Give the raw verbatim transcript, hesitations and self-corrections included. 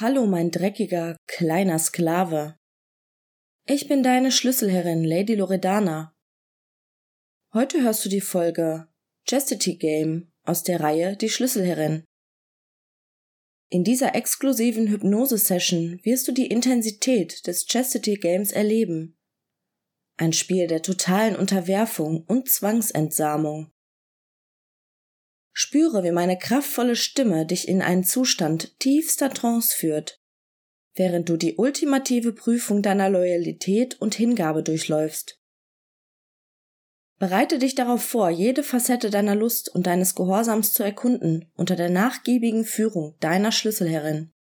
Hallo, mein dreckiger, kleiner Sklave. Ich bin deine Schlüsselherrin, Lady Loredana. Heute hörst du die Folge Chastity Game aus der Reihe Die Schlüsselherrin. In dieser exklusiven Hypnose-Session wirst du die Intensität des Chastity Games erleben. Ein Spiel der totalen Unterwerfung und Zwangsentsamung. Spüre, wie meine kraftvolle Stimme dich in einen Zustand tiefster Trance führt, während du die ultimative Prüfung deiner Loyalität und Hingabe durchläufst. Bereite dich darauf vor, jede Facette deiner Lust und deines Gehorsams zu erkunden unter der nachgiebigen Führung deiner Schlüsselherrin.